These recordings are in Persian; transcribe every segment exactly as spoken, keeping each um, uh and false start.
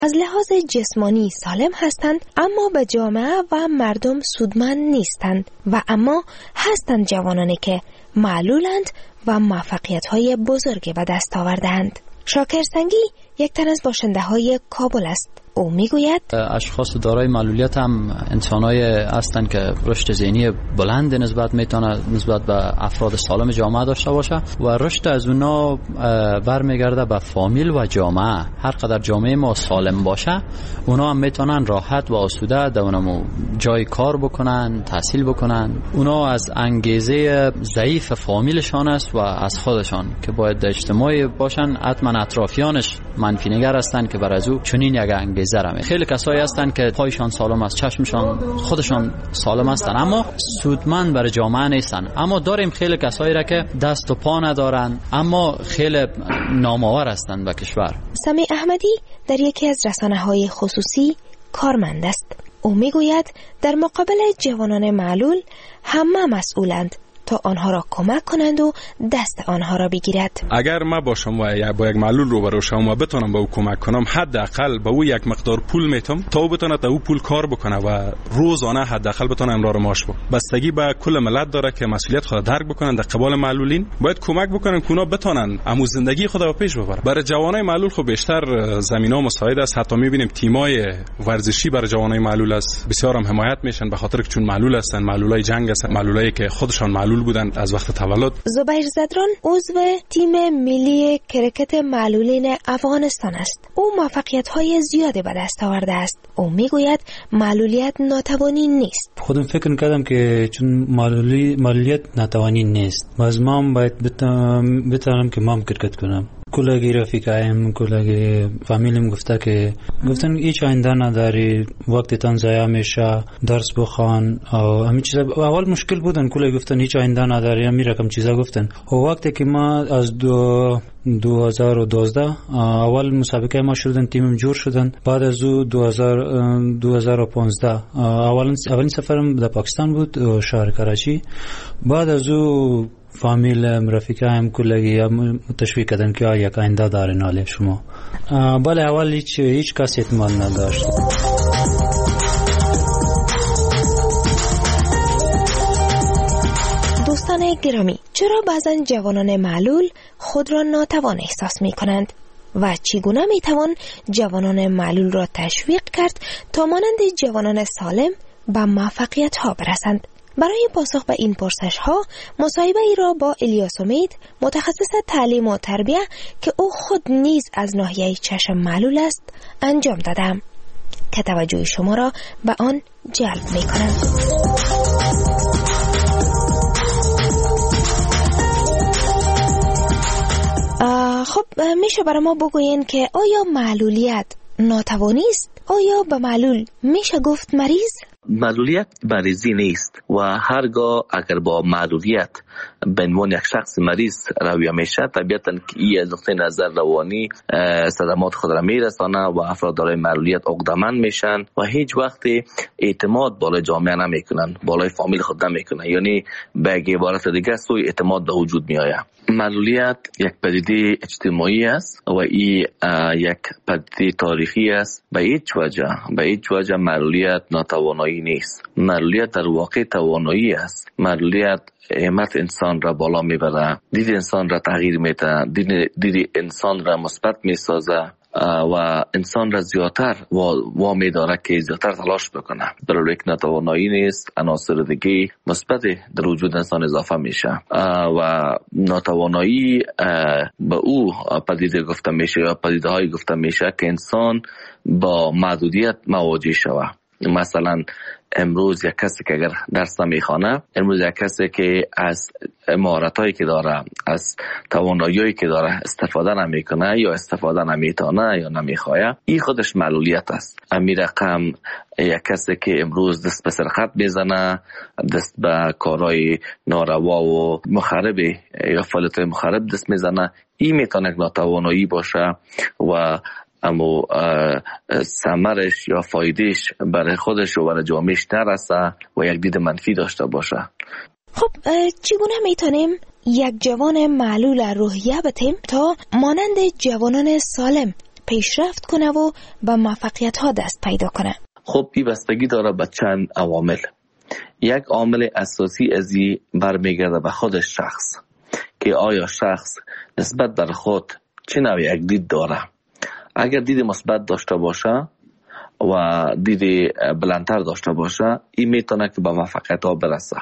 از لحاظ جسمانی سالم هستند اما به جامعه و مردم سودمند نیستند و اما هستند جوانانی که معلولند و موفقیت‌های بزرگی به دست آوردند. شاکر سنگی یک تن از باشنده های کابل است. او میگوید اشخاص دارای معلولیت هم انسانای هستند که رشد ذهنی بلند نسبت میتونه نسبت به افراد سالم جامعه داشته باشه و رشد از اونا برمیگرده به فامیل و جامعه. هر قدر جامعه ما سالم باشه اونا هم میتونن راحت و آسوده در اونم جای کار بکنن، تحصیل بکنن. اونا از انگیزه ضعیف فامیلشان است و از خودشان که باید اجتماعی باشن. حتما اطرافیانش منفی نگر هستند که بر از او چنین یک انگیزه. خیلی کسایی هستن که پایشان سالم است، چشمشان خودشان سالم هستن اما سودمند برای جامعه نیستن. اما داریم خیلی کسایی را که دست و پا ندارن اما خیلی نامآور هستن به کشور. سمیع احمدی در یکی از رسانه‌های خصوصی کارمند است. او میگوید در مقابل جوانان معلول همه مسئولند تا آنها را کمک کنند و دست آنها را بگیرد. اگر ما باشم و یا با یک معلول روبرو شم و بتونم به او کمک کنم، حداقل به او یک مقدار پول میتم تا او بتونه تا او پول کار بکنه و روزانه حداقل بتونه امرار معاش بده. بستگی به کل ملت داره که مسئولیت خود درک بکنن. در قبال معلولین باید کمک بکنن که اونا بتونن امو زندگی خود رو پیش ببرن. برای جوانای معلول خب بیشتر زمینا مساعد است. حتی میبینیم تیمای ورزشی برای جوانای معلول است بسیار هم حمایت میشن به خاطر که چون معلول هستن، معلولای جنگ هستن، معلولایی که خودشان معلول بودن از وقت تولد. زبیر زدران عضو تیم ملی کرکت معلولین افغانستان است. او موفقیت‌های زیادی به دست آورده است. او میگوید معلولیت ناتوانی نیست. خودم فکر کردم که چون معلولی معلولیت ناتوانی نیست، باز ما باید بتونم که ما کرکت کنم. کلاگی رفیقایم، کلاگی فامیلیم گفته که گفتن هیچ آینده نداری، وقتی تان ضایع میشه، درس بخوان و همین چیزا. اول مشکل بودن، کلاگی گفتن هیچ آینده نداری، همین رقم چیزا گفتن. و وقتی که ما از دو دو هزار و دوازده اول مسابقه ما شدن، تیمم جور شدن. بعد از او دو هزار و پانزده اولین اولین سفرم در پاکستان بود، شهر کراچی. بعد از او فامیل رفیقایم کلگی تشویق کردن که یک آینده داره ناله شما. بله اول هیچ هیچ کس اعتماد نداشت. دوستان گرامی، چرا بعضن جوانان معلول خود را ناتوان احساس می کنند و چگونه می توان جوانان معلول را تشویق کرد تا مانند جوانان سالم به موفقیت ها برسند؟ برای پاسخ به این پرسش ها مصاحبه ای را با الیاس امید، متخصص تعلیم و تربیه که او خود نیز از ناحیه چشم معلول است، انجام دادم که توجه شما را به آن جلب می کنم. خب میشه برای ما بگوین که آیا معلولیت ناتوانی است؟ آیا به معلول میشه گفت مریض؟ معلولیت مریضی نیست و هرگاه اگر با معلولیت به عنوان یک شخص مریض رویه میشه، طبیعتاً که این از نقطه نظر روانی صدمات خود را میرسانه و افراد دارای معلولیت عقده‌مند میشن و هیچ وقت اعتماد بالای جامعه نمیکنن، بالای فامیل خود نمیکنن. یعنی به عبارت دیگه سوء اعتماد به وجود میآید. معلولیت یک پدیده اجتماعی است و این یک پدیده تاریخی است. به هیچ وجه به هیچ وجه معلولیت ناتوانایی نیست. معلولیت در واقع توانایی است. معلولیت همت انسان را بالا میبره، دید انسان را تغییر میده، دید, دید انسان را مثبت میسازه و انسان را زیادتر وامی داره که زیادتر تلاش بکنه. در حالی که ناتوانایی نیست، عناصر دیگه مثبت در وجود انسان اضافه میشه و ناتوانایی به او پدیده گفته میشه یا پدیده های گفته میشه که انسان با محدودیت مواجه شوه. مثلا امروز یک کسی که اگر درس نمیخوانه، امروز یک کسی که از مهارتایی که داره، از توانایی‌هایی که داره استفاده نمیکنه یا استفاده نمیتونه یا نمیخواه، این خودش معلولیت است. امی رقم یک کسی که امروز دست به سرقت میزنه، دست به کارهای ناروا و مخرب یا فعالیت‌های مخرب دست میزنه، این میتونه ناتوانایی باشه و اما ثمرش یا فایدهش برای خودش و برای جامعهش نرسه و یک دید منفی داشته باشه. خب چگونه میتونیم یک جوان معلول روحیه بتیم تا مانند جوانان سالم پیشرفت کنه و به موفقیت ها دست پیدا کنه؟ خب این بستگی داره به چند عوامل. یک عامل اساسی از این برمیگرده به خود شخص که آیا شخص نسبت بر خود چه نوع یک دید داره. اگر دید مثبت داشته باشه و دید بلندتر داشته باشه، این میتونه که به موفقیت ها برسه.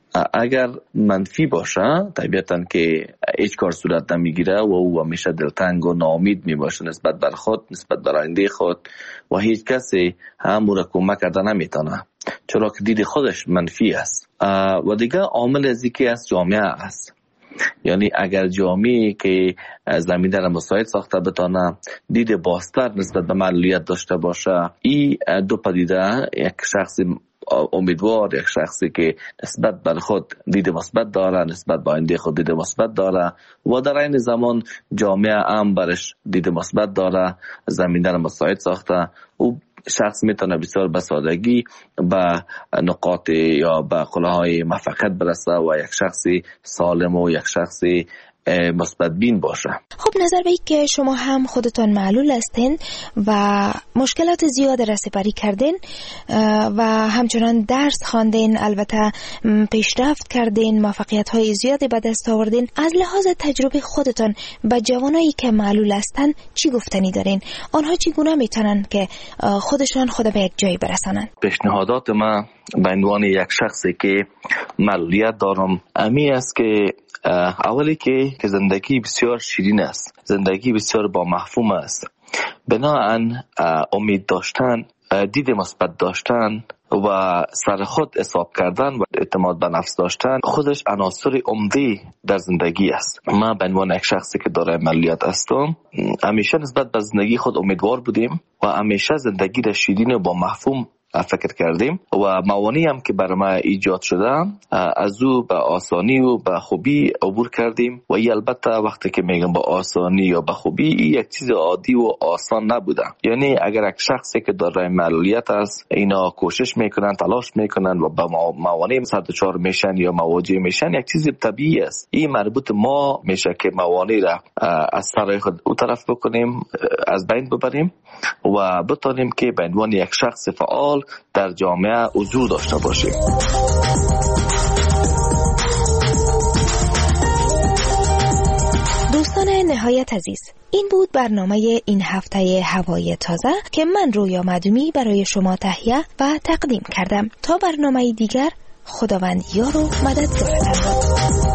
اگر منفی باشه طبیعتاً که هیچ کار صورت نمیگیره و او همیشه دلتنگ و ناامید میباشه نسبت بر خود، نسبت بر آینده خود و هیچ کسی هم او را کمک کرده نمیتونه، چرا که دید خودش منفی است. و دیگه عامل از اینکه از جامعه است. یعنی اگر جامعه که زمینه را مساعد ساخته بتانه دید بازتر نسبت به معلولیت داشته باشه، این دو پدیده، یک شخص امیدوار، یک شخصی که نسبت بر خود دید مثبت داره، نسبت به آینده خود دید مثبت داره و در این زمان جامعه هم برش دید مثبت داره، زمینه را مساعد ساخته، او شخص میتونه بسیار به سادگی به نقاط یا به قله‌های موفقیت برسه و یک شخصی سالم و یک شخصی مثبت بین باشه. خب نظر به این که شما هم خودتان معلول هستین و مشکلات زیاد را سپری کردین و همچنان درس خواندین، البته پیشرفت کردین، موفقیت های زیادی به دست آوردین، از لحاظ تجربه خودتان به جوانایی که معلول هستن چی گفتنی دارین؟ آنها چگونه میتونن که خودشان خود به یک جایی برسانن؟ پیشنهادات من به عنوان یک شخصی که معلولیت دارم امی است که اولی که زندگی بسیار شیرین است، زندگی بسیار با مفهوم است. بناهن امید داشتن، دید مثبت داشتن و سر خود حساب کردن و اعتماد به نفس داشتن خودش عناصر عمده در زندگی است. من به عنوان یک شخصی که دارای معلولیت هستم همیشه نسبت به زندگی خود امیدوار بودیم و همیشه زندگی را شیرین و با مفهوم فکر کردیم و موانعی هم که برای ما ایجاد شده از او به آسانی و به خوبی عبور کردیم و ای البته وقتی که میگم با آسانی یا به خوبی ای یک چیز عادی و آسان نبوده. یعنی اگر یک شخصی که دارای معلولیت است اینا کوشش میکنن، تلاش میکنن و با موانع سر دچار میشن یا مواجه میشن، یک چیز طبیعی است. این مربوط ما میشه که موانع را از سر خود او طرف بکنیم، از بین ببریم و بتونیم که به عنوان یک شخص فعال در جامعه حضور داشته باشیم. دوستان نهایت عزیز، این بود برنامه این هفته هوای تازه که من رویا مدومی برای شما تهیه و تقدیم کردم. تا برنامه دیگر، خداوند یار و مددگارتان باد.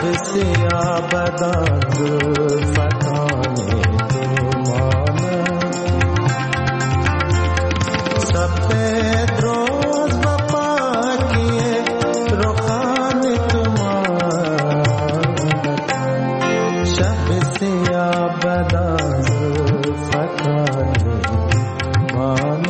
سیاه بدان زلفتان تمام سفید روز بپا کیے رخان تمام شب سیاه بدان زلفتان تمام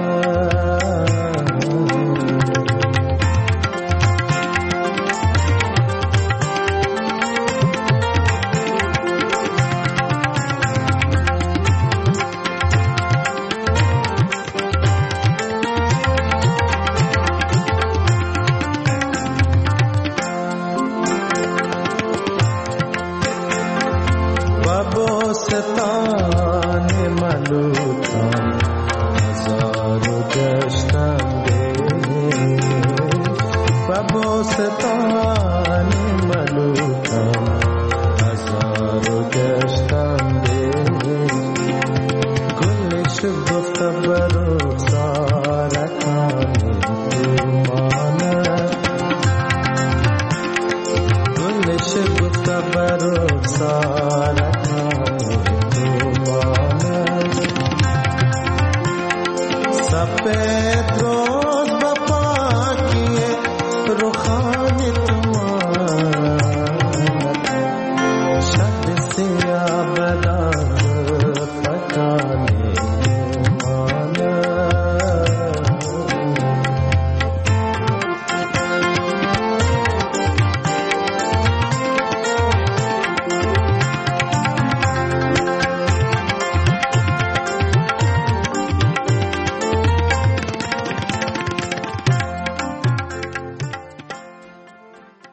ستان ملوکم هزارو گشتم و با ستان ملوکم هزارو گشتم گلش گفت برو سارکان تومانه گلش گفت برو سارکان